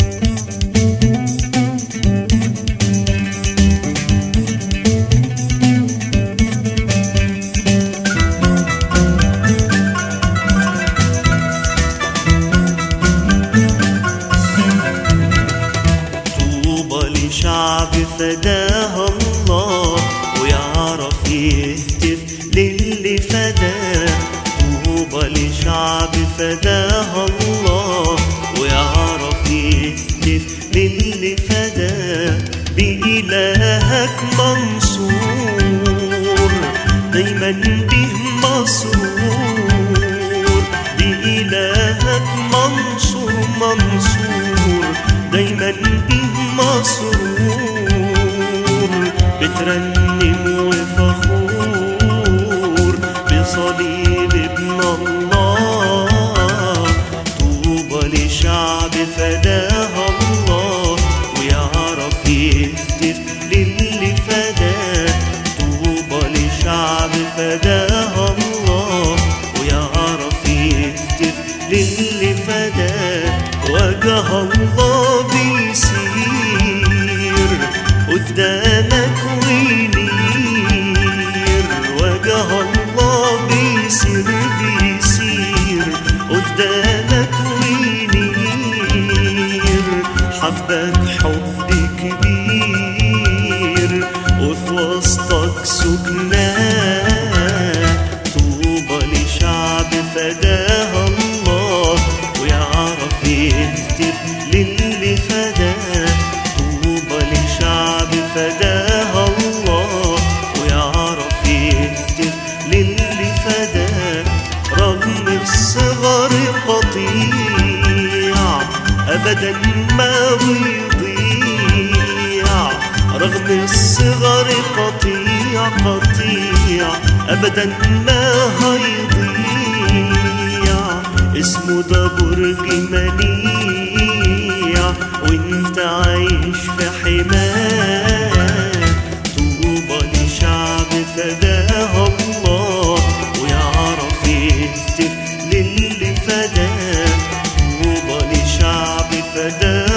شعب فداها الله ويعرف يهتف للي فداه. طوبى لشعب فداها الله ويعرف يهتف للي فداه. بإلهك منصور دايما به مسرور. بإلهك منصور دايما به مسرور. بترنم وفخور بصليب ابن الله. طوبى لشعب فداها الله ويعرف يهتف للي فداه. طوبى لشعب فداها الله ويعرف يهتف للي فداه. وجه الله بيسير قدامك وينير. وجه الله بيسير قدامك وينير. حبك حب كبير وفي وسطك سكناه. طوبى لشعب فداها الله ويعرف يهتف للي فداه. طوبى لشعب فداها الله ويعرف يهتف للي فداه. رغم الصغر قطيع أبدا ما بيضيع. رغم الصغر قطيع أبدا ما هيضيع. اسمه ده برج منيع وانت عايش في حماه. طوبى لشعب فداها الله ويعرف يهتف للي فداه. طوبى لشعب فداه